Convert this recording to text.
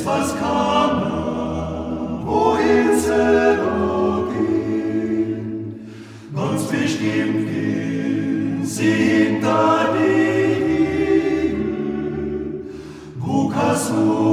was kommen, wohin sie noch gehen. Ganz bestimmt gehen sie hinter die Himmel, wo kannst du